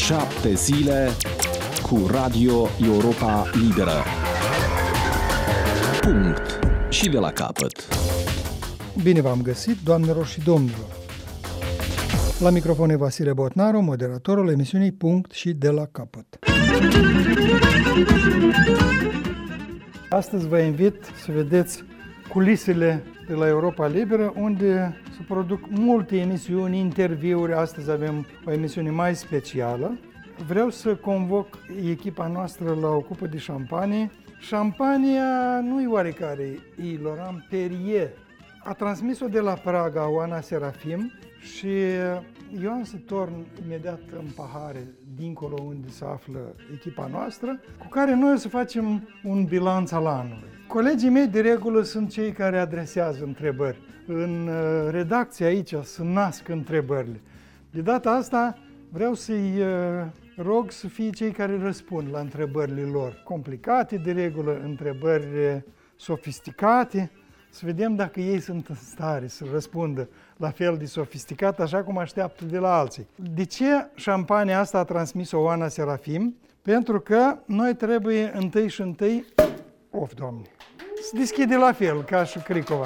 7 zile cu Radio Europa Liberă. Punct. Și de la capăt. Bine v-am găsit, doamnelor și domnilor. La microfon e Vasile Botnaru, moderatorul emisiunii Punct și de la capăt. Astăzi vă invit să vedeți culisele de la Europa Liberă, unde se produc multe emisiuni, interviuri. Astăzi avem o emisiune mai specială. Vreau să convoc echipa noastră la o cupă de șampanie. Șampania nu-i oarecare, e Laurent Perrier. A transmis-o de la Praga Oana Serafim și eu am să torn imediat în pahare, dincolo unde se află echipa noastră, cu care noi o să facem un bilanț al anului. Colegii mei, de regulă, sunt cei care adresează întrebări. În redacție aici se nasc întrebările. De data asta vreau să-i rog să fie cei care răspund la întrebările lor. Complicate, de regulă, întrebări sofisticate. Să vedem dacă ei sunt în stare să răspundă la fel de sofisticat, așa cum așteaptă de la alții. De ce șampania asta a transmis-o Oana Serafim? Pentru că noi trebuie întâi și întâi... Doamne! Se deschide la fel, ca și Cricova.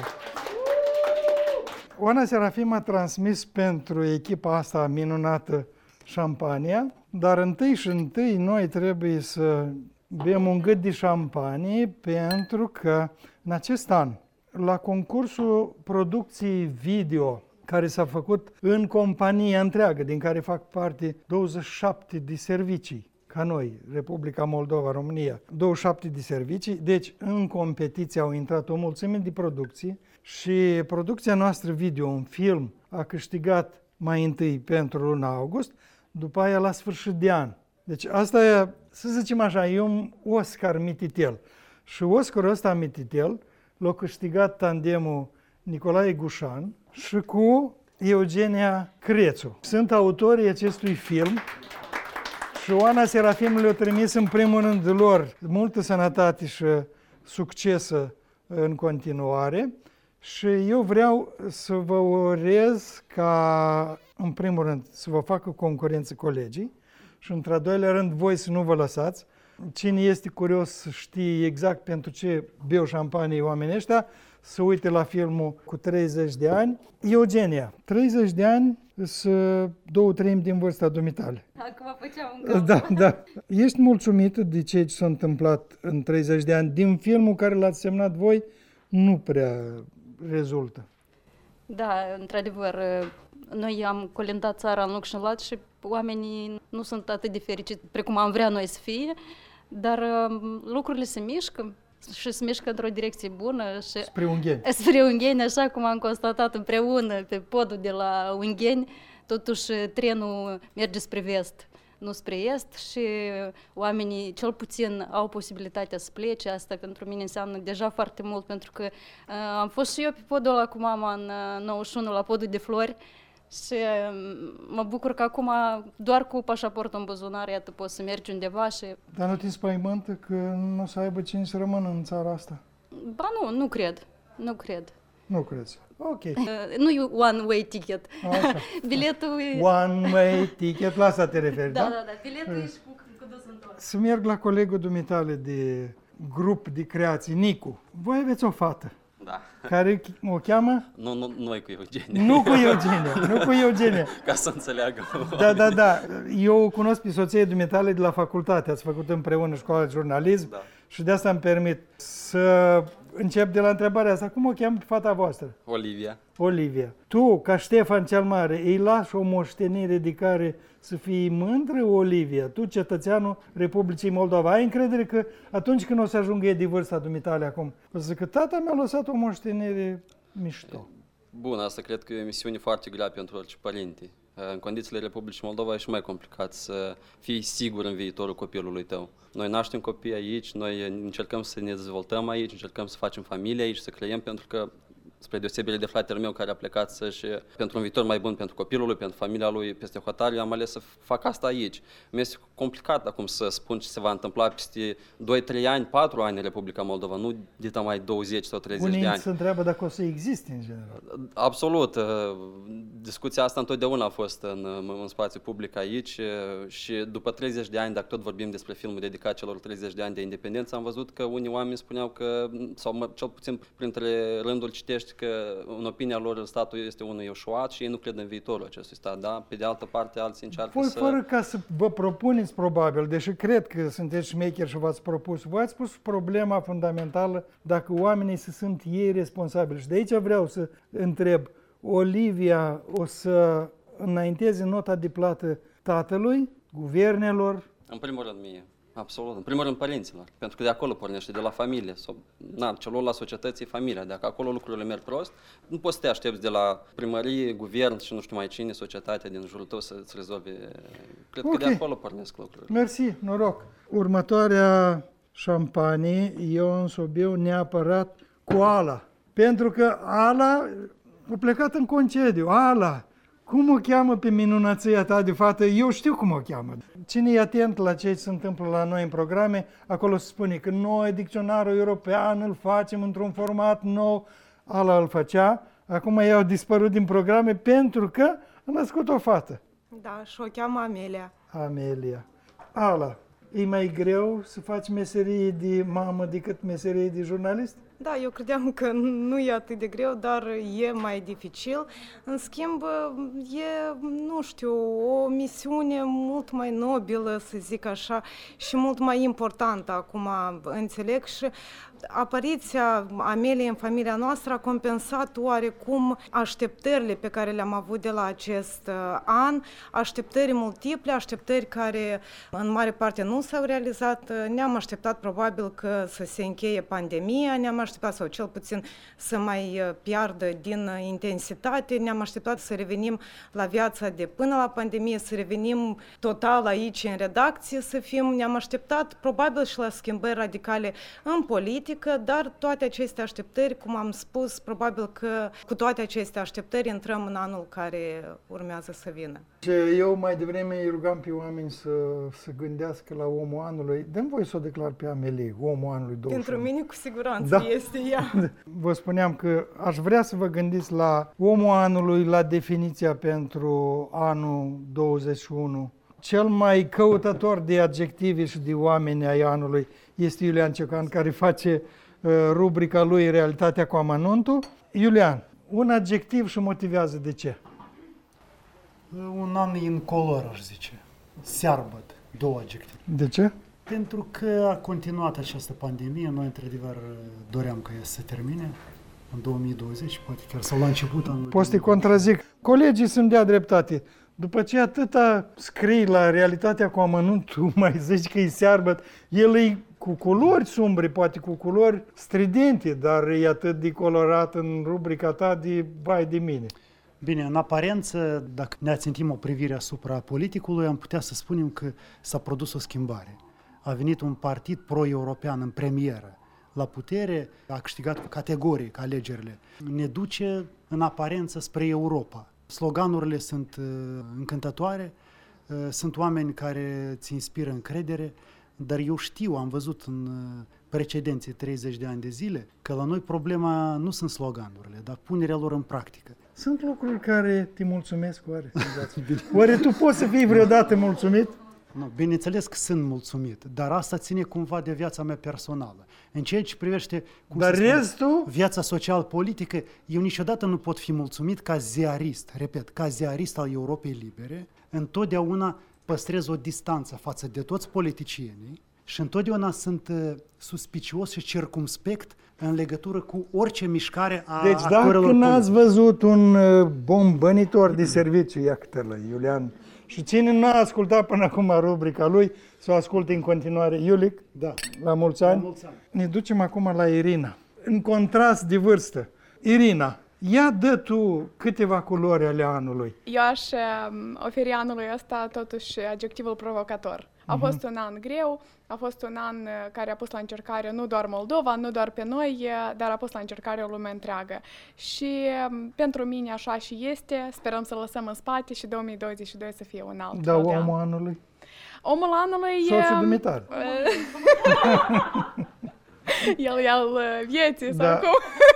Oana Serafim a transmis pentru echipa asta minunată șampania, dar întâi și întâi noi trebuie să bem un gât de șampanie, pentru că în acest an, la concursul producției video, care s-a făcut în compania întreagă, din care fac parte 27 de servicii, ca noi, Republica Moldova, România, 27 de servicii, deci în competiție au intrat o mulțime de producții și producția noastră video, un film, a câștigat mai întâi pentru luna august, după aia la sfârșit de an. Deci asta e, să zicem așa, e un Oscar mititel. Și Oscarul ăsta mititel l-a câștigat tandemul Nicolae Gușan și cu Eugenia Crețu. Sunt autorii acestui film și Oana Serafim le-a trimis în primul rând lor multă sănătate și succes în continuare și eu vreau să vă urez ca, în primul rând, să vă facă concurență colegii și, într-al doilea rând, voi să nu vă lăsați. Cine este curios să știe exact pentru ce beau șampanie oamenii ăștia, să uite la filmul cu 30 de ani. Eugenia, 30 de ani sunt 2/3 din vârsta dumitale. Acum făceam un cap. Da. Ești mulțumită de ce s-a întâmplat în 30 de ani? Din filmul care l-ați semnat voi, nu prea rezultă. Da, într-adevăr, noi am colindat țara în loc și în lat și oamenii nu sunt atât de fericiți precum am vrea noi să fie, dar lucrurile se mișcă și se mișcă într-o direcție bună. Și spre Ungheni, așa cum am constatat împreună pe podul de la Ungheni, totuși trenul merge spre vest, nu spre est și oamenii cel puțin au posibilitatea să plece. Asta pentru mine înseamnă deja foarte mult, pentru că am fost și eu pe podul ăla cu mama în 91 la podul de flori și mă bucur că acum doar cu pașaportul în buzunar, iată, poți să mergi undeva și... Dar nu te spăimântă că nu o să aibă cine să rămână în țara asta? Ba nu cred. Nu crezi? Ok. Nu e one-way ticket. Așa. Biletul e... One-way ticket, la asta te referi, da? Da, biletul e și cu dus întors. Să merg la colegul dumitale de grup de creații, Nicu. Voi aveți o fată. Da. Care o cheamă? Nu, noi cu Eugenia. Nu cu Eugenia. Ca să înțeleagă. Da. Eu cunosc pe soția dumitale de la facultate. Ați făcut împreună școala de jurnalism, da. Și de asta îmi permit să încep de la întrebarea asta. Cum o cheamă pe fata voastră? Olivia. Tu, ca Ștefan cel Mare, îi lași o moștenire de care să fii mândră, Olivia? Tu, cetățeanul Republicii Moldova, ai încredere că atunci când o să ajungă ei de vârsta dumitale acum, o să zic că tata mi-a lăsat o moștenire mișto? Bun, asta cred că e o misiune foarte grea pentru orice părinte. În condițiile Republicii Moldova e și mai complicat să fii sigur în viitorul copilului tău. Noi naștem copii aici, noi încercăm să ne dezvoltăm aici, încercăm să facem familie aici, să creăm, pentru că spre deosebire de fratele meu care a plecat să-și, pentru un viitor mai bun pentru copilul lui, pentru familia lui peste hotare, eu am ales să fac asta aici. Mi-este complicat acum să spun ce se va întâmpla peste 2-3 ani, 4 ani în Republica Moldova, nu dita mai 20 sau 30 de ani. Unii se întreabă dacă o să existe în general. Absolut. Discuția asta întotdeauna a fost în spațiu public aici și după 30 de ani, dacă tot vorbim despre filmul dedicat celor 30 de ani de independență, am văzut că unii oameni spuneau că, sau cel puțin printre rânduri citești că în opinia lor statul este unul eșuat și ei nu cred în viitorul acestui stat, da? Pe de altă parte, alții încearcă Voi, să... fără ca să vă propuneți probabil, deși cred că sunteți șmecheri și v-ați propus, v-ați pus problema fundamentală dacă oamenii se sunt ei responsabili. Și de aici vreau să întreb, Olivia o să înainteze nota de plată tatălui, guvernelor? În primul rând mie. Absolut. În primul rând părinților, pentru că de acolo pornește, de la familie. Celor la societății, familia. Dacă acolo lucrurile merg prost, nu poți să te aștepți de la primărie, guvern și nu știu mai cine, societatea din jurul tău să-ți rezolve. Cred că de acolo pornesc lucrurile. Mersi, noroc. Următoarea șampanie, eu însă o beau neapărat cu Ala. Pentru că Ala a plecat în concediu. Ala! Cum o cheamă pe minunăția ta de fată? Eu știu cum o cheamă. Cine e atent la ce se întâmplă la noi în programe, acolo se spune că noi, dicționarul european, îl facem într-un format nou. Ala îl făcea, acum ei au dispărut din programe pentru că a născut o fată. Da, și o cheamă Amelia. Amelia. Ala, e mai greu să faci meserie de mamă decât meserie de jurnalist? Da, eu credeam că nu e atât de greu, dar e mai dificil. În schimb, e, nu știu, o misiune mult mai nobilă, să zic așa, și mult mai importantă, acum înțeleg, și apariția Ameliei în familia noastră a compensat oarecum așteptările pe care le-am avut de la acest an, așteptări multiple, așteptări care în mare parte nu s-au realizat. Ne-am așteptat probabil că să se încheie pandemia, ne-am așteptat, sau cel puțin să mai piardă din intensitate, ne-am așteptat să revenim la viața de până la pandemie, să revenim total aici în redacție, să fim, ne-am așteptat probabil și la schimbări radicale în politică, dar toate aceste așteptări, cum am spus, probabil că cu toate aceste așteptări intrăm în anul care urmează să vină. Eu mai devreme îi rugam pe oameni să gândească la omul anului. Dă-mi voie să o declar pe Amelie, omul anului 21. Pentru mine cu siguranță este ea. Vă spuneam că aș vrea să vă gândiți la omul anului, la definiția pentru anul 21. Cel mai căutător de adjective și de oameni ai anului este Iulian Ciocan, care face rubrica lui Realitatea cu amănuntul. Iulian, un adjectiv și motivează de ce. Un an incolor, aș zice. Searbăt, 2 adjective. De ce? Pentru că a continuat această pandemie, noi într-adevăr doream ca ea să se termine în 2020, poate chiar sau la început anul. Poți să te contrazic. Colegii sunt dea dreptate. După ce atâta scrii la Realitatea cu amănuntul, mai zici că e searbăt, el e cu culori sumbre, poate cu culori stridente, dar e atât de colorat în rubrica ta de vai de mine. Bine, în aparență, dacă ne ațintim o privire asupra politicului, am putea să spunem că s-a produs o schimbare. A venit un partid pro-european în premieră la putere, a câștigat categoric alegerile. Ne duce în aparență spre Europa. Sloganurile sunt încântătoare, sunt oameni care îți inspiră încredere, dar eu știu, am văzut în precedenții 30 de ani de zile, că la noi problema nu sunt sloganurile, dar punerea lor în practică. Sunt lucruri care te mulțumesc, oare? Oare tu poți să fii vreodată mulțumit? Nu, bineînțeles că sunt mulțumit, dar asta ține cumva de viața mea personală. În ceea ce privește viața social-politică, eu niciodată nu pot fi mulțumit ca ziarist, repet, ca ziarist al Europei Libere, întotdeauna păstrez o distanță față de toți politicienii și întotdeauna sunt suspicios și circumspect în legătură cu orice mișcare a Deci dacă n-ați văzut un bombănitor de serviciu, iată-l, Iulian, și cine n-a ascultat până acum rubrica lui, să o asculte în continuare. Iulic, da. La mulți ani. La mulți ani. Ne ducem acum la Irina. În contrast de vârstă, Irina, Ia dă tu câteva culori ale anului. Eu aș oferi anului ăsta totuși adjectivul provocator. A fost un an greu, a fost un an care a pus la încercare nu doar Moldova, nu doar pe noi, dar a pus la încercare o lume întreagă. Și pentru mine așa și este, sperăm să lăsăm în spate și 2022 să fie un alt Da, fel de an. omul anului. Omul anului Soțul dumitare. El e al vieții sau Da. cum?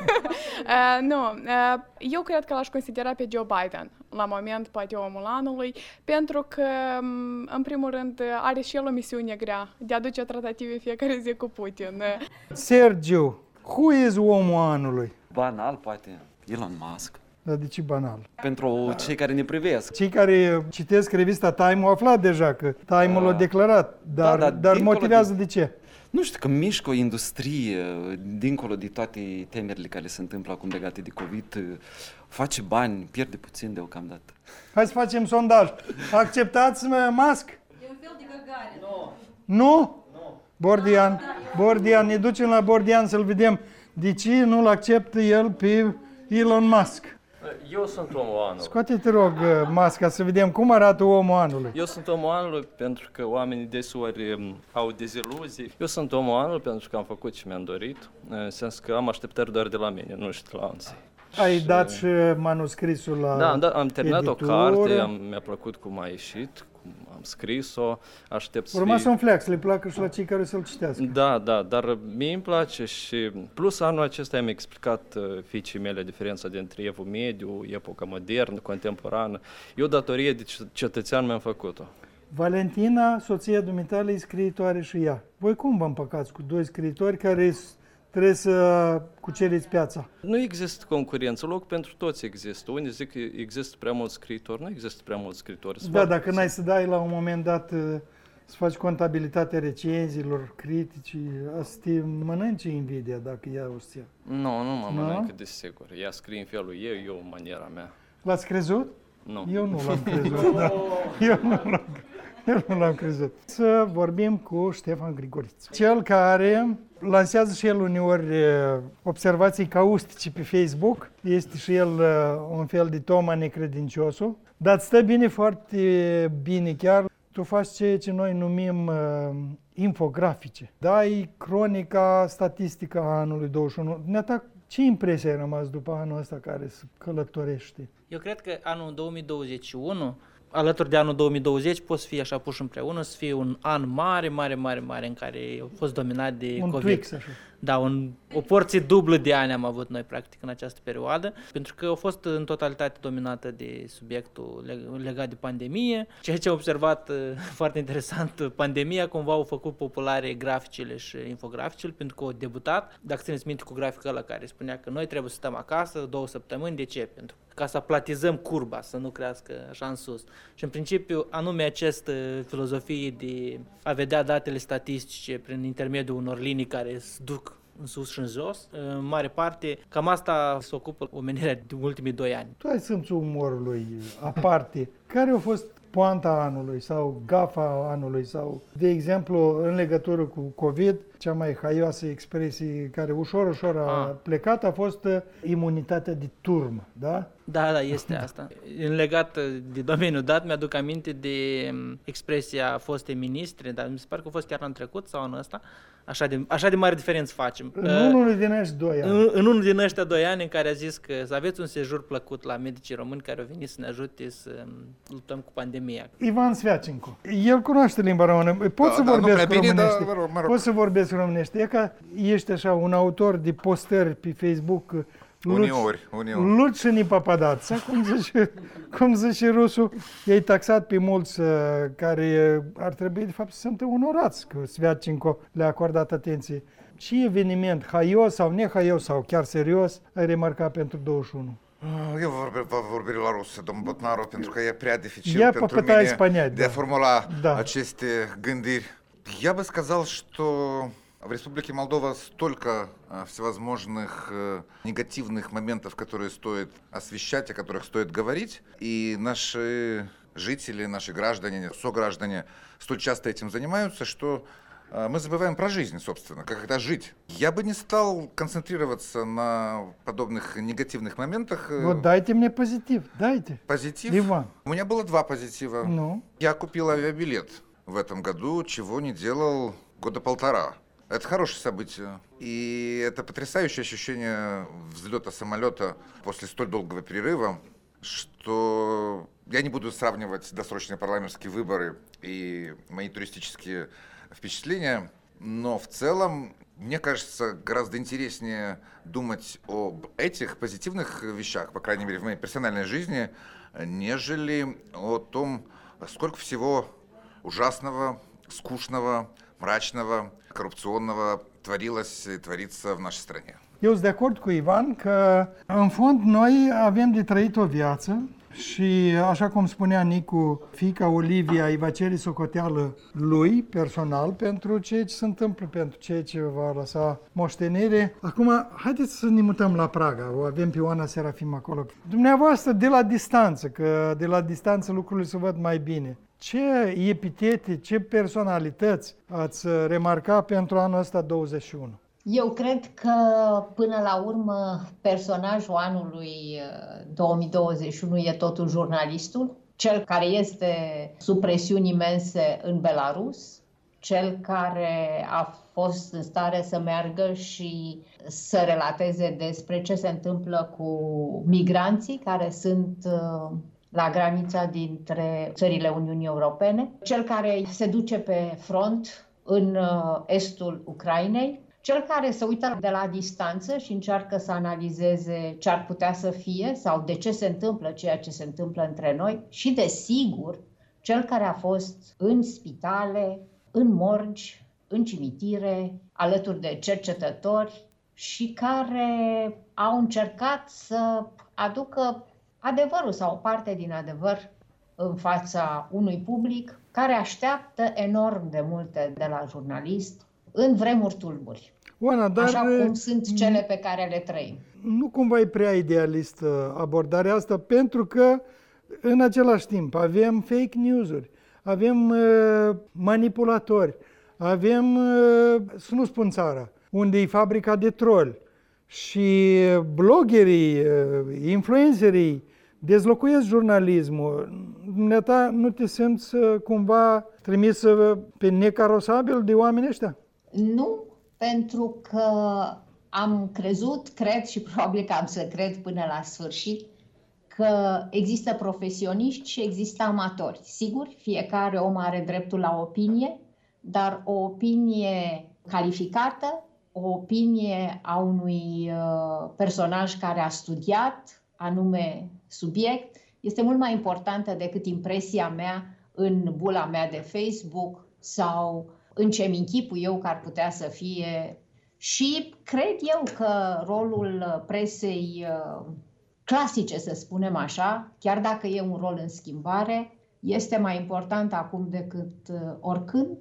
Nu, eu cred că l-aș considera pe Joe Biden la moment, poate omul anului, pentru că, în primul rând, are și el o misiune grea de a duce tratative în fiecare zi cu Putin. Sergiu, who is omul anului? Banal, poate, Elon Musk. Dar de ce banal? Pentru cei care ne privesc. Cei care citesc revista Time au aflat deja că Time-ul l-a declarat, dar dincolo motivează de ce? Nu știu, că mișcă o industrie, dincolo de toate temerile care se întâmplă acum legate de COVID, face bani, pierde puțin deocamdată. Hai să facem sondaj. Acceptați Musk? E un fel de Gagarin. Nu? Bordian. Bordian, ne ducem la Bordian să-l vedem. De ce nu-l acceptă el pe Elon Musk? Eu sunt omul anului. Scoate-te, rog, masca să vedem cum arată omul anului. Eu sunt omul anului pentru că oamenii deseori au deziluzii. Eu sunt omul anului pentru că am făcut ce mi-am dorit, în sens că am așteptări doar de la mine, nu și de la alții. Ai dat și manuscrisul la Da, am terminat editură. o carte, mi-a plăcut cum a ieșit, cum am scris-o, aștept să Urma fie... un flex, le placă și la cei care să-l citească. Da, dar mie îmi place și plus anul acesta am explicat fiicii mele diferența dintre evul mediu, epoca modernă, contemporană. Eu datorie de cetățean mi-am făcut-o. Valentina, soția dumitale, e scriitoare și ea. Voi cum vă împăcați cu doi scriitori care trebuie să cuceriți piața? Nu există concurență, loc pentru toți există. Unii zic că există prea mulți scriitori, nu există prea mulți scriitori. Da, dacă n-ai să dai la un moment dat să faci contabilitatea recenziilor, criticii, asta te mănânce invidia dacă ea o să ia. Nu mă mănâncă, desigur. Ea scrie în felul ei, eu în maniera mea. L-ați crezut? Nu. Eu nu l-am crezut, da. Eu nu l-am crezut. Să vorbim cu Ștefan Grigoriță. Cel care lansează și el uneori observații caustice pe Facebook. Este și el un fel de Toma necredinciosul. Dar stă bine, foarte bine chiar. Tu faci ceea ce noi numim infografice. Dai cronica statistică a anului 21. Neata, ce impresie ai rămas după anul ăsta care se călătorește? Eu cred că anul 2021, alături de anul 2020, pot să fie așa puși împreună, să fie un an mare în care a fost dominat de un COVID. Twix, așa. Da, o porție dublă de ani am avut noi, practic, în această perioadă, pentru că a fost în totalitate dominată de subiectul legat de pandemie. Ceea ce am observat foarte interesant, pandemia cumva au făcut populare graficele și infograficele, pentru că au debutat. Dacă țineți minte cu graficul ăla care spunea că noi trebuie să stăm acasă 2 săptămâni, de ce? Pentru ca să aplatizăm curba, să nu crească așa în sus. Și în principiu, anume această filozofie de a vedea datele statistice prin intermediul unor linii care se duc în sus și în jos, în mare parte, cam asta se ocupă omenirea de ultimii 2 ani. Tu ai simțul umorului aparte. Care a fost poanta anului sau gafa anului sau, de exemplu, în legătură cu COVID, cea mai haioasă expresie care ușor a plecat a fost imunitatea de turmă, da? Da, este asta. În legat de domeniul dat, mi-aduc aminte de expresia foste ministre, dar mi se pare că a fost chiar în trecut sau în ăsta, așa de mare diferență facem. În unul din ăștia 2 ani. În unul din ăștia 2 ani în care a zis că să aveți un sejur plăcut la medicii români care au venit să ne ajute să luptăm cu pandemia. Ivan Sviacenco. El cunoaște limba română. Pot să vorbesc românește. Pot să vorbesc românește. E că ești așa un autor de postări pe Facebook. Uneori. Luciani Papadața, cum zice rusul, i-ai taxat pe mulți care ar trebui de fapt să sunt onorați că Sviacenco le-a acordat atenție. Ce eveniment, haios sau nehaios sau chiar serios, ai remarcat pentru 21? Eu vă vorbi la rusă, domnul Botnaru, pentru că e prea dificil pentru mine de a formula aceste gândiri. Я бы сказал, что в Республике Молдова столько всевозможных негативных моментов, которые стоит освещать, о которых стоит говорить, и наши жители, наши граждане, сограждане столь часто этим занимаются, что мы забываем про жизнь, собственно, как это жить. Я бы не стал концентрироваться на подобных негативных моментах. Вот дайте мне позитив, дайте. Позитив? Иван. У меня было 2 позитива. Ну? Я купил авиабилет в этом году, чего не делал года 1,5. Это хорошее событие. И это потрясающее ощущение взлета самолета после столь долгого перерыва, что я не буду сравнивать досрочные парламентские выборы и мои туристические впечатления, но в целом, мне кажется, гораздо интереснее думать об этих позитивных вещах, по крайней мере, в моей персональной жизни, нежели о том, сколько всего ужасного, скучного, mračnava, corupționного tворилось и tворится в нашей стране. Eu sunt de acord cu Ivan că, în fond, noi avem de trăit o viață și, așa cum spunea Nicu, fiica Olivia îi va cere socoteală lui, personal, pentru ceea ce se întâmplă, pentru ceea ce va lăsa moștenire. Acum, haideți să ne mutăm la Praga. O avem pe Ioana Serafim acolo. Dumneavoastră, de la distanță, că de la distanță lucrurile se văd mai bine. Ce epitete, ce personalități ați remarca pentru anul ăsta 21? Eu cred că, până la urmă, personajul anului 2021 e totul jurnalistul, cel care este sub presiuni imense în Belarus, cel care a fost în stare să meargă și să relateze despre ce se întâmplă cu migranții care sunt la granița dintre țările Uniunii Europene, cel care se duce pe front în estul Ucrainei, cel care se uită de la distanță și încearcă să analizeze ce ar putea să fie sau de ce se întâmplă ceea ce se întâmplă între noi și, desigur, cel care a fost în spitale, în morgi, în cimitire, alături de cercetători și care au încercat să aducă adevărul sau o parte din adevăr în fața unui public care așteaptă enorm de multe de la jurnalist în vremuri tulburi. Oana, dar așa cum sunt cele pe care le trăim. Nu cumva e prea idealistă abordarea asta, pentru că în același timp avem fake news-uri, avem manipulatori, avem, să nu spun țara, unde e fabrica de troli și bloggerii, influencerii dezlocuiesc jurnalismul. Dumneata nu te simți cumva trimisă pe necarosabil de oamenii ăștia? Nu, pentru că am crezut, cred și probabil că am să cred până la sfârșit că există profesioniști și există amatori. Sigur, fiecare om are dreptul la opinie, dar o opinie calificată, o opinie a unui personaj care a studiat anume subiect, este mult mai importantă decât impresia mea în bula mea de Facebook sau în ce-mi închipui eu că ar putea să fie. Și cred eu că rolul presei clasice, să spunem așa, chiar dacă e un rol în schimbare, este mai important acum decât oricând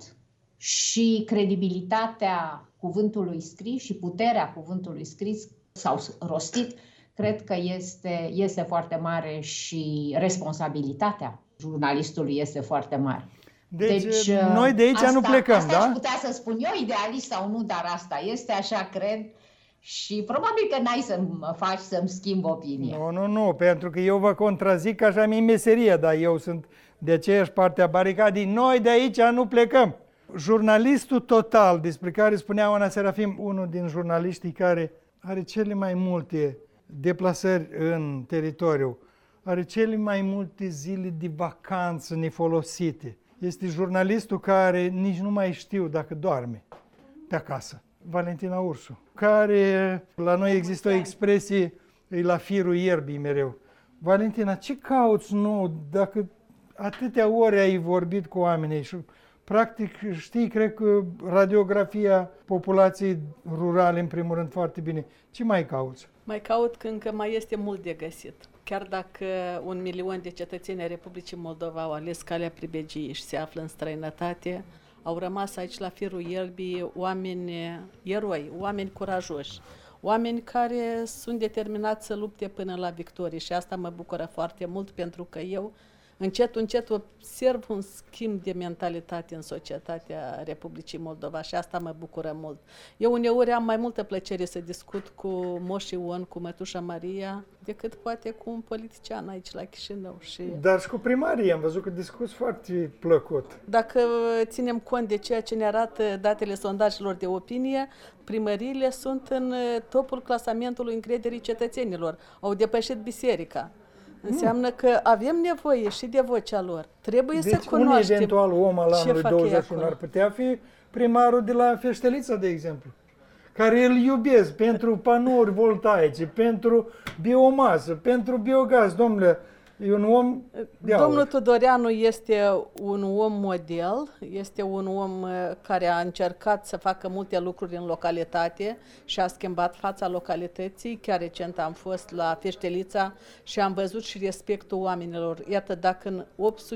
și credibilitatea cuvântului scris și puterea cuvântului scris sau rostit, cred că este foarte mare și responsabilitatea jurnalistului este foarte mare. Deci noi de aici nu plecăm, asta da? Aș putea să spun eu, idealist sau nu, dar asta este, așa cred. Și probabil că n-ai să mă faci să-mi schimb opinia. Nu, pentru că eu vă contrazic că așa mi-e meseria, dar eu sunt de aceeași parte a baricadei. Noi de aici nu plecăm. Jurnalistul total, despre care spunea Ioana Serafim, unul din jurnaliștii care are cele mai multe deplasări în teritoriu, are cele mai multe zile de vacanță nefolosite. Este jurnalistul care nici nu mai știu dacă doarme pe acasă. Valentina Ursu, care, la noi există o expresie, e la firul ierbii mereu. Valentina, ce cauți nou dacă atâtea ore ai vorbit cu oamenii și practic știi, cred că radiografia populației rurale, în primul rând, foarte bine. Ce mai cauți? Mai caut că încă mai este mult de găsit. Chiar dacă 1 milion de cetățeni ai Republicii Moldova au ales calea pribegiei și se află în străinătate, au rămas aici la firul ierbii oameni eroi, oameni curajoși, oameni care sunt determinați să lupte până la victorie și asta mă bucură foarte mult pentru că eu încet, încet observ un schimb de mentalitate în societatea Republicii Moldova și asta mă bucură mult. Eu uneori am mai multă plăcere să discut cu Moș Ion, cu Mătușa Maria, decât poate cu un politician aici la Chișinău. Dar și cu primarii am văzut că discuți foarte plăcut. Dacă ținem cont de ceea ce ne arată datele sondajelor de opinie, primăriile sunt în topul clasamentului încrederii cetățenilor. Au depășit biserica. Înseamnă că avem nevoie și de vocea lor. Trebuie să cunoaștem un eventual om al anului 21 ar putea fi primarul de la Feștelița, de exemplu, care îl iubesc pentru panouri voltaice, pentru biomasă, pentru biogaz. Domnule, e un om de aur. Domnul Tudoreanu este un om model, este un om care a încercat să facă multe lucruri în localitate și a schimbat fața localității. Chiar recent am fost la Feștelița și am văzut și respectul oamenilor. Iată, dacă în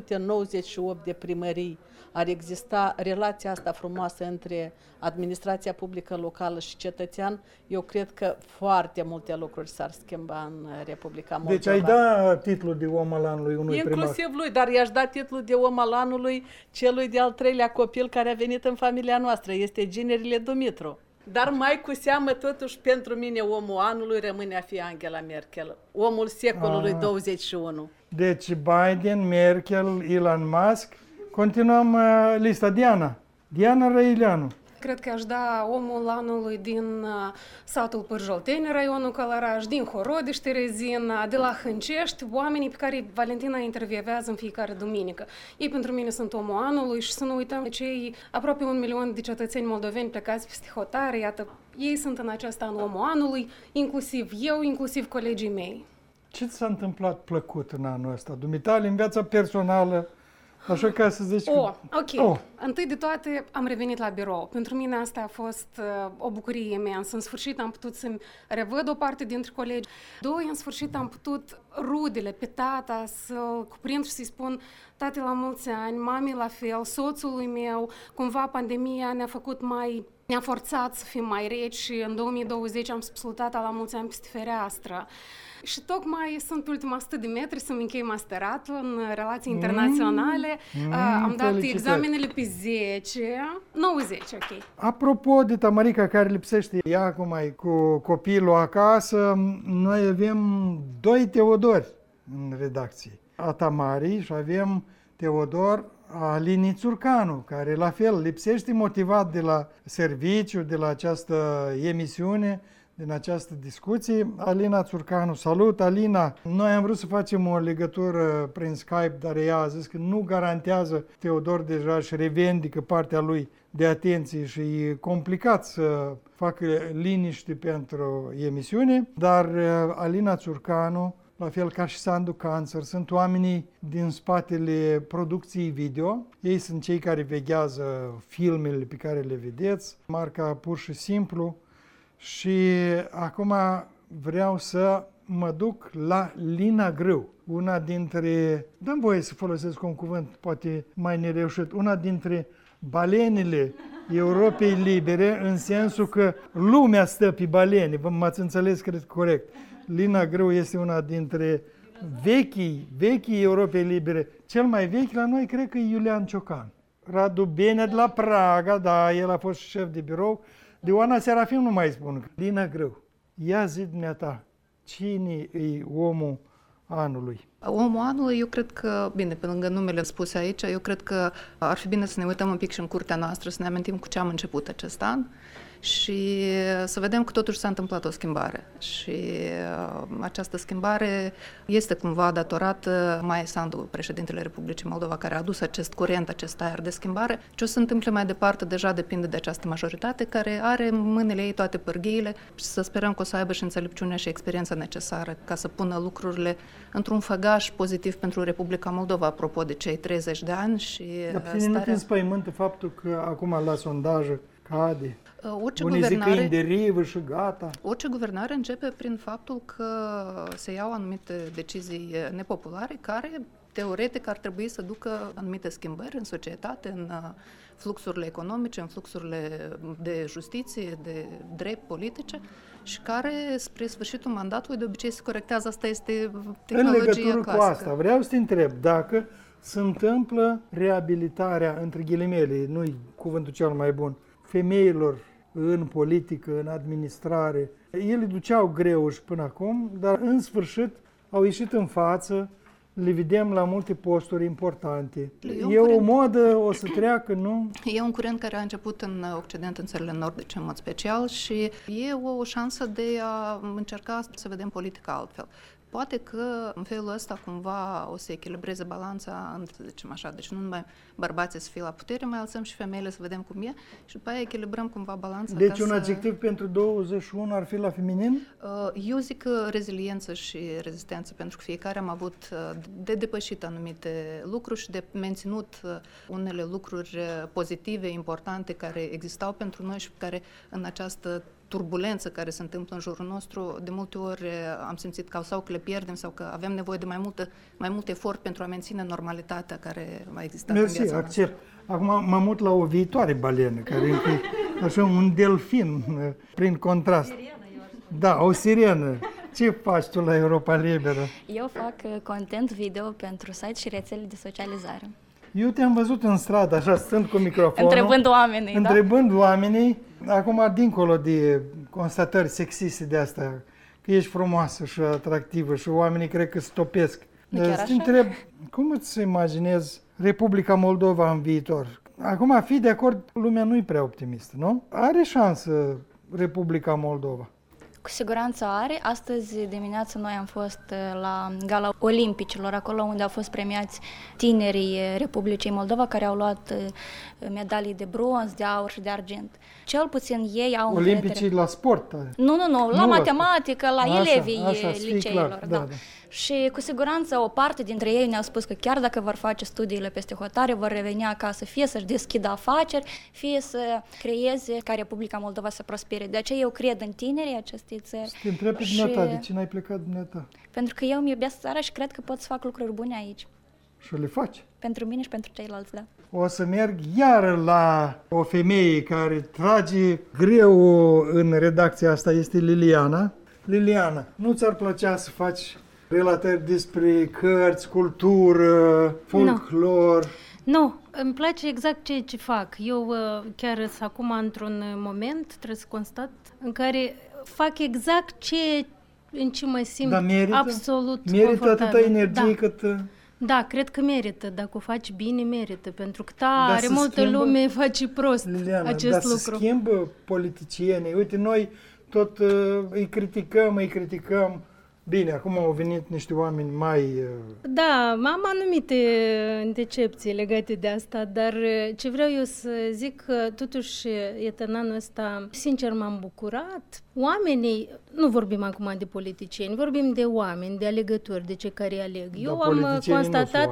898 de primării ar exista relația asta frumoasă între administrația publică locală și cetățean, eu cred că foarte multe lucruri s-ar schimba în Republica Moldova. Deci ai da titlul de om al anului unui primar? Inclusiv lui, dar i-aș da titlul de om al anului celui de-al treilea copil care a venit în familia noastră. Este Ginerile Dumitru. Dar mai cu seamă, totuși, pentru mine omul anului rămâne a fi Angela Merkel, omul secolului 21. Deci Biden, Merkel, Elon Musk. Continuăm lista. Diana Răileanu. Cred că aș da omul anului din satul Pârjolteni, raionul Călăraș, din Horodiș, Terezina, de la Hâncești, oamenii pe care Valentina intervievează în fiecare duminică. Ei pentru mine sunt omul anului și să nu uităm de cei aproape 1 milion de cetățeni moldoveni plecați peste hotare, iată, ei sunt în acest an omul anului, inclusiv eu, inclusiv colegii mei. Ce ți s-a întâmplat plăcut în anul ăsta, dumitale, în viața personală? Așa ca să zici ok. Întâi de toate am revenit la birou. Pentru mine asta a fost o bucurie imensă. În sfârșit am putut să-mi revăd o parte dintre colegi. Doi, în sfârșit am putut rudele pe tata să-l cuprind și să-i spun: tati, la mulți ani, mami la fel, soțului meu. Cumva pandemia ne-a forțat să fim mai reci și în 2020 am spus tata la mulți ani peste fereastră. Și tocmai sunt pe ultima 100 de metri să-mi închei masteratul în relații internaționale. Am dat examenele pe 90, ok. Apropo de Tamarica care lipsește ea acum cu copilul acasă, noi avem 2 Teodori în redacție. A Tamarii și avem Teodor Alinii Țurcanu, care la fel lipsește motivat de la serviciu, de la această emisiune, din această discuție. Alina Țurcanu, salut Alina! Noi am vrut să facem o legătură prin Skype, dar ea a zis că nu garantează. Teodor deja și revendică partea lui de atenție și e complicat să facă liniște pentru emisiune, dar Alina Țurcanu, la fel ca și Sandu Cancer, sunt oamenii din spatele producției video. Ei sunt cei care veghează filmele pe care le vedeți, marca pur și simplu. Și acum vreau să mă duc la Lina Grâu, una dintre, dă-mi voie să folosesc un cuvânt poate mai nereușit, una dintre balenele Europei Libere, în sensul că lumea stă pe balene, m-ați înțeles, cred, corect. Lina Grâu este una dintre vechii Europei Libere. Cel mai vechi la noi cred că e Iulian Ciocan. Radu Bene de la Praga, da, el a fost șef de birou. De Oana Serafim nu mai spun. Lina Grâu, ia zi dumneata, cine e omul anului? Omul anului, eu cred că, bine, pe lângă numele spuse aici, eu cred că ar fi bine să ne uităm un pic și în curtea noastră, să ne amintim cu ce am început acest an și să vedem că totuși s-a întâmplat o schimbare. Și această schimbare este cumva datorată Maia Sandu, președintele Republicii Moldova, care a adus acest curent, acest aer de schimbare. Ce o să întâmple mai departe deja depinde de această majoritate care are în mâinile ei toate pârghiile și să sperăm că o să aibă și înțelepciunea și experiența necesară ca să pună lucrurile într-un făgaș pozitiv pentru Republica Moldova, apropo de cei 30 de ani și nu te înspăimântă faptul că acum la sondaje cade? Orice unii zic că e în derivă și gata. Orice guvernare începe prin faptul că se iau anumite decizii nepopulare care teoretic ar trebui să ducă anumite schimbări în societate, în fluxurile economice, în fluxurile de justiție, de drept politice și care, spre sfârșitul mandatului, de obicei se corectează. Asta este tehnologia clasică. În legătură cu asta, vreau să te întreb dacă se întâmplă reabilitarea, între ghilimele, nu-i cuvântul cel mai bun, femeilor în politică, în administrare. Ele duceau greu și până acum, dar în sfârșit au ieșit în față, le vedem la multe posturi importante. E o modă, o să treacă, nu? E un curent care a început în Occident, în țările nordice în mod special și e o șansă de a încerca să vedem politica altfel. Poate că în felul ăsta cumva o să echilibreze balanța, să zicem așa, deci nu numai bărbații să fie la putere, mai lăsăm și femeile să vedem cum e și după aia echilibrăm cumva balanța. Deci un adjectiv pentru 21 ar fi la feminin? Eu zic reziliență și rezistență, pentru că fiecare am avut de depășit anumite lucruri și de menținut unele lucruri pozitive, importante, care existau pentru noi și care în această turbulență care se întâmplă în jurul nostru, de multe ori am simțit că sau că le pierdem sau că avem nevoie de mai mult efort pentru a menține normalitatea care a existat în viața noastră. Accept. Acum mă mut la o viitoare balenă, care e așa un delfin, prin contrast. Da, o sirenă. Ce faci tu la Europa Liberă? Eu fac content video pentru site și rețele de socializare. Eu te-am văzut în stradă, așa, stând cu microfonul. Întrebând oamenii, acum, dincolo de constatări sexiste de astea, că ești frumoasă și atractivă și oamenii cred că stopesc. Să te întreb, cum îți imaginezi Republica Moldova în viitor? Acum, fi de acord, lumea nu e prea optimistă, nu? Are șansă Republica Moldova? Cu siguranță are. Astăzi dimineața noi am fost la Gala Olimpicilor, acolo unde au fost premiați tinerii Republicii Moldova care au luat medalii de bronz, de aur și de argint. Cel puțin ei au Olimpicii la sport? Nu, la matematică, la elevii liceilor. Da. Și cu siguranță o parte dintre ei ne-au spus că chiar dacă vor face studiile peste hotare, vor reveni acasă, fie să-și deschidă afaceri, fie să creeze ca Republica Moldova să prospere. De aceea eu cred în tinerii acestei țări. Să te întreb pe dumneata, de ce n-ai plecat dumneata? Pentru că eu îmi iubesc țara și cred că pot să fac lucruri bune aici. Și le faci? Pentru mine și pentru ceilalți, da. O să merg iar la o femeie care trage greu în redacția asta, este Liliana. Liliana, nu ți-ar plăcea să faci relatări despre cărți, cultură, folclor? Nu, îmi place exact ceea ce fac. Eu chiar sunt acum într-un moment, trebuie să constat, în care fac exact în ce mă simt absolut confortabil. Merită atâta energie cât... Da, cred că merită. Dacă o faci bine, merită. Pentru că tare multă lume face prost acest lucru. Se schimbă politicienii. Uite, noi tot îi criticăm. Bine, acum au venit niște oameni mai... Da, am anumite decepții legate de asta, dar ce vreau eu să zic, totuși, în anul ăsta, sincer, m-am bucurat. Oamenii, nu vorbim acum de politicieni, vorbim de oameni, de alegători, de cei care aleg. Eu am constatat...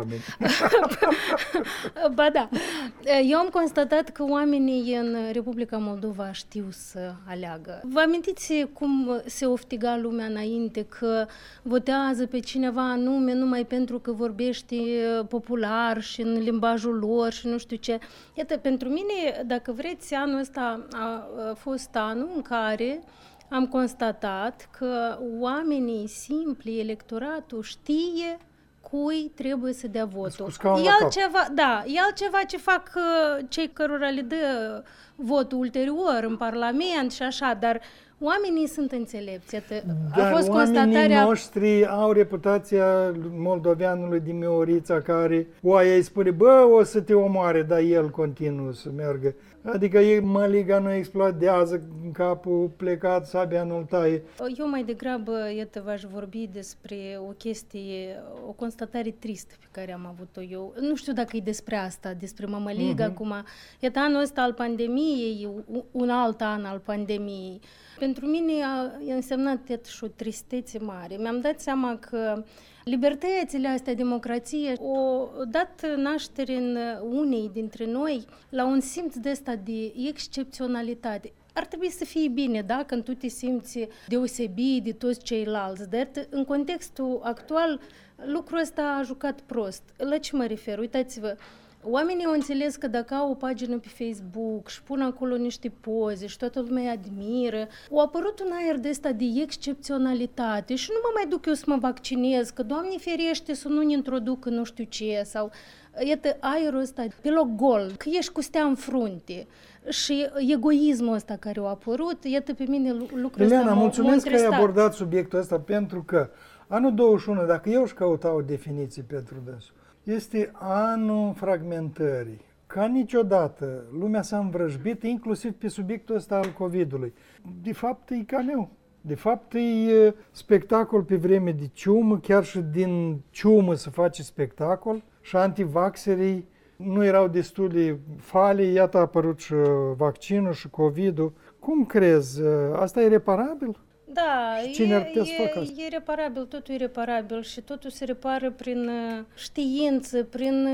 Ba da. Eu am constatat că oamenii în Republica Moldova știu să aleagă. Vă amintiți cum se oftiga lumea înainte că votează pe cineva anume numai pentru că vorbește popular și în limbajul lor și nu știu ce. Iată, pentru mine, dacă vreți, anul ăsta a fost anul în care am constatat că oamenii simpli, electoratul știe cui trebuie să dea votul. E altceva ce fac cei cărora le dă votul ulterior în Parlament și așa, dar oamenii sunt înțelepți. Dar a fost oamenii noștri au reputația moldoveanului din Miorița care oaia îi spune, o să te omoare, dar el continuă să meargă. Adică măliga nu explodează în capul plecat, sabia nu-l taie. Eu mai degrabă, v-aș vorbi despre o chestie, o constatare tristă pe care am avut-o eu. Nu știu dacă e despre asta, despre mămăligă acum. Iată, anul ăsta al pandemiei, un alt an al pandemiei. Pentru mine a însemnat și o tristețe mare. Mi-am dat seama că libertățile astea, democrație, au dat naștere în unei dintre noi la un simț de ăsta de excepționalitate. ar trebui să fie bine, da? Când tu te simți deosebit de toți ceilalți. Dar în contextul actual, lucrul ăsta a jucat prost. La ce mă refer? Uitați-vă, oamenii au înțeles că dacă au o pagină pe Facebook și pun acolo niște poze și toată lumea îi admiră, a apărut un aer de ăsta de excepționalitate și nu mă mai duc eu să mă vaccinez, că Doamne ferește să nu ne introducă nu știu ce, sau iată aerul ăsta pe loc gol, că ești cu stea în frunte. Și egoismul ăsta care a apărut, iată pe mine lucrul ăsta Liliana, mulțumesc că ai abordat subiectul ăsta, pentru că anul 21, dacă eu își căuta o definiție pentru dânsul, este anul fragmentării. Ca niciodată, lumea s-a învrăjbit, inclusiv pe subiectul ăsta al COVID-ului. De fapt, e cameu. De fapt, e spectacol pe vreme de ciumă, chiar și din ciumă se face spectacol. Și antivaxerii nu erau destule fale, iată a apărut și vaccinul și COVID-ul. Cum crezi? Asta e reparabil? Da, e reparabil, totul e reparabil și totul se repară prin știință, prin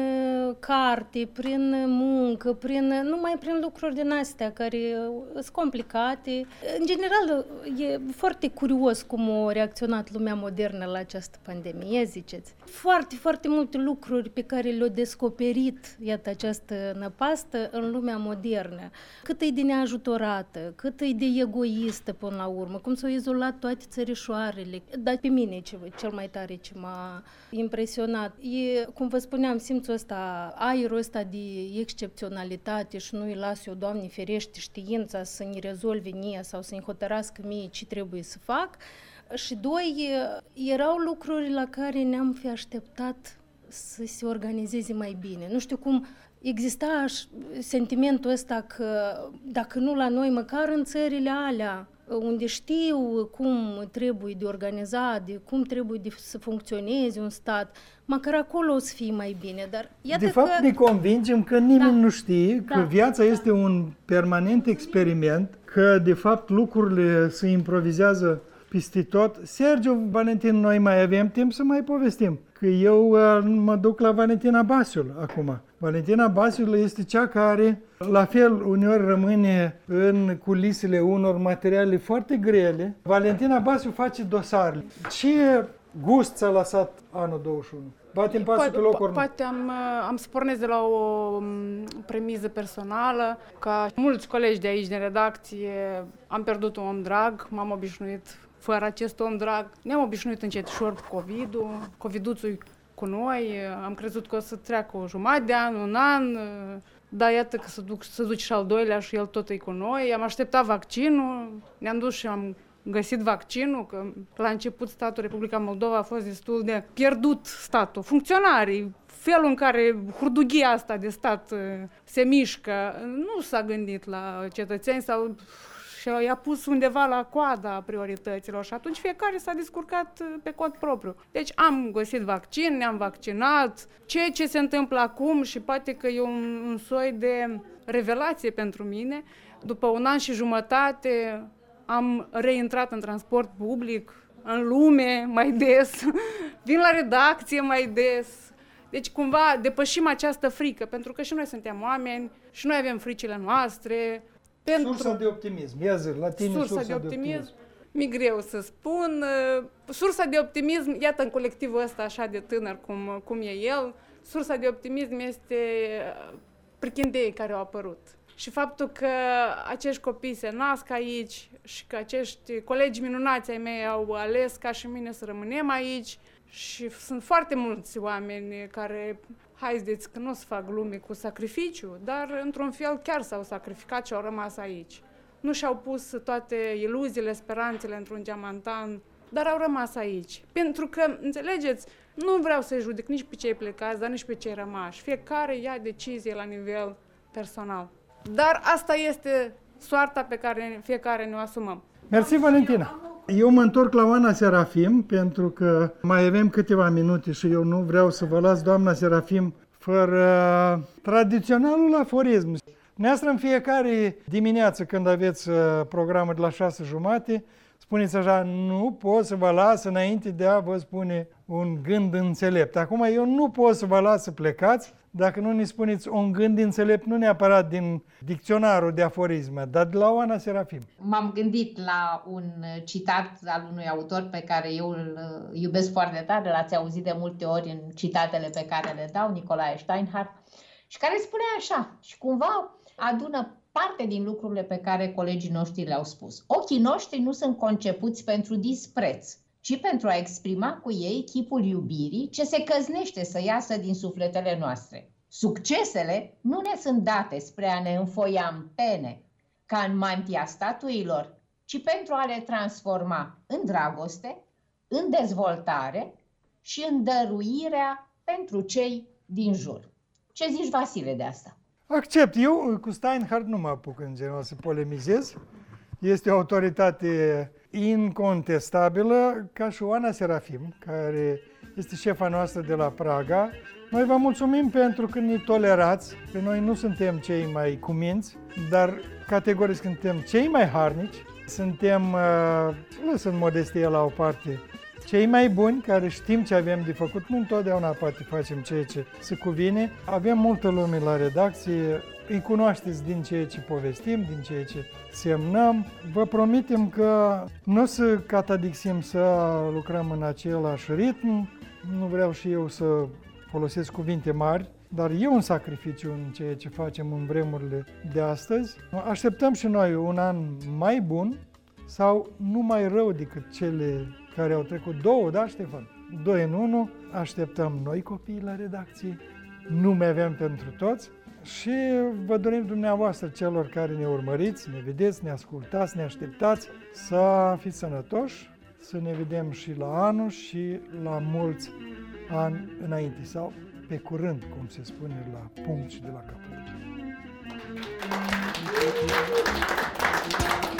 carte, prin muncă, numai prin lucruri din astea care sunt complicate. În general, e foarte curios cum a reacționat lumea modernă la această pandemie, ziceți. Foarte, foarte multe lucruri pe care le-a descoperit, iată, această năpastă în lumea modernă. Cât e de neajutorată, cât e de egoistă până la urmă, cum s-au izolat toate țărișoarele. Dar pe mine cel mai tare ce m-a impresionat e, cum vă spuneam, simțul ăsta, aerul ăsta de excepționalitate și nu-i las eu, Doamne ferește, știința să ne rezolve mie sau să-mi hotărască mie ce trebuie să fac. Și doi, erau lucruri la care ne-am fi așteptat să se organizeze mai bine. Nu știu cum exista sentimentul ăsta că, dacă nu la noi, măcar în țările alea, unde știu cum trebuie de organizat, de cum trebuie să funcționeze un stat, măcar acolo o să fie mai bine. Dar iată de fapt, ne convingem că nimeni nu știe, că viața este un permanent experiment, că de fapt lucrurile se improvizează peste tot. Sergiu, Valentin, noi mai avem timp să mai povestim. Că eu mă duc la Valentina Basiul acum. Valentina Basiul este cea care, la fel, uneori rămâne în culisele unor materiale foarte grele. Valentina Basiul face dosarele. Ce gust ți-a lăsat anul 21? Batem pasul pe locul urmă. Poate am să pornesc de la o premiză personală. Ca mulți colegi de aici, din redacție, am pierdut un om drag, m-am obișnuit fără acest om drag. Ne-am obișnuit încetișor cu COVID-ul, COVID-ul cu noi, am crezut că o să treacă o jumătate de an, un an, dar iată că se duce și al doilea și el tot e cu noi. Am așteptat vaccinul, ne-am dus și am găsit vaccinul, că la început statul Republica Moldova a fost destul de pierdut statul, funcționarii, felul în care hurdughia asta de stat se mișcă, nu s-a gândit la cetățeni sau și i-a pus undeva la coada priorităților și atunci fiecare s-a descurcat pe cont propriu. Deci am găsit vaccin, ne-am vaccinat. Ceea ce se întâmplă acum și poate că e un soi de revelație pentru mine, după un an și jumătate am reintrat în transport public, în lume mai des, vin la redacție mai des. Deci cumva depășim această frică, pentru că și noi suntem oameni și noi avem fricile noastre. Sursa de optimism. Ia zi, la tine sursa de optimism. Mi-e greu să spun. Sursa de optimism, iată în colectivul ăsta așa de tânăr cum e el, sursa de optimism este prichindeii care au apărut. Și faptul că acești copii se nasc aici și că acești colegi minunați ai mei au ales ca și mine să rămânem aici și sunt foarte mulți oameni care, haideți că nu o să fac glume cu sacrificiu, dar într-un fel chiar s-au sacrificat și au rămas aici. Nu și-au pus toate iluziile, speranțele într-un geamantan, dar au rămas aici. Pentru că, înțelegeți, nu vreau să-i judec nici pe cei plecați, dar nici pe cei rămași. Fiecare ia decizie la nivel personal. Dar asta este soarta pe care fiecare ne-o asumăm. Mersi, Valentina! Eu mă întorc la Oana Serafim, pentru că mai avem câteva minute și eu nu vreau să vă las, doamna Serafim, fără tradiționalul aforism. Neastră în fiecare dimineață, când aveți programul de la 6:30, spuneți așa, nu pot să vă las înainte de a vă spune un gând înțelept. Acum eu nu pot să vă las să plecați dacă nu ne spuneți un gând înțelept, nu neapărat din dicționarul de aforisme, dar de la Oana Serafim. M-am gândit la un citat al unui autor pe care eu îl iubesc foarte tare, l-ați auzit de multe ori în citatele pe care le dau, Nicolae Steinhardt, și care spunea așa, și cumva adună parte din lucrurile pe care colegii noștri le-au spus. Ochii noștri nu sunt concepuți pentru dispreț, ci pentru a exprima cu ei chipul iubirii ce se căznește să iasă din sufletele noastre. Succesele nu ne sunt date spre a ne înfoia în pene, ca în mantia statuilor, ci pentru a le transforma în dragoste, în dezvoltare și în dăruirea pentru cei din jur. Ce zici, Vasile, de asta? Accept. Eu cu Steinhardt nu mă apuc în general să polemizez. Este o autoritate incontestabilă, ca și Oana Serafim, care este șefa noastră de la Praga. Noi vă mulțumim pentru că ne tolerați, că noi nu suntem cei mai cuminți, dar categoric suntem cei mai harnici, suntem, lăsând modestia la o parte, cei mai buni, care știm ce avem de făcut, nu întotdeauna poate facem ceea ce se cuvine. Avem multă lume la redacție, îi cunoașteți din ceea ce povestim, din ceea ce semnăm. Vă promitem că nu o să catadixim să lucrăm în același ritm, nu vreau și eu să folosesc cuvinte mari, dar e un sacrificiu în ceea ce facem în vremurile de astăzi. Așteptăm și noi un an mai bun sau nu mai rău decât cele care au trecut. Două, da, Ștefan? 2 în 1. Așteptăm noi copiii la redacție, nu mai avem pentru toți și vă dorim dumneavoastră, celor care ne urmăriți, ne vedeți, ne ascultați, ne așteptați, să fiți sănătoși, să ne vedem și la anul și la mulți ani înainte sau pe curând, cum se spune la punct și de la capăt.